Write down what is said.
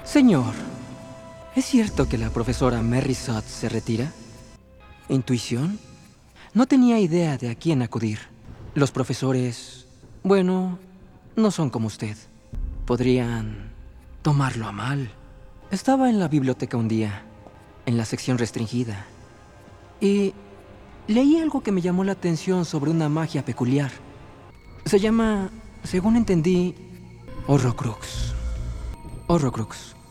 Señor, ¿es cierto que la profesora Mary Sutton se retira? ¿Intuición? No tenía idea de a quién acudir. Los profesores, bueno, no son como usted. Podrían tomarlo a mal. Estaba en la biblioteca un día, en la sección restringida, y leí algo que me llamó la atención sobre una magia peculiar. Se llama, según entendí, Horrocrux. Horrocrux.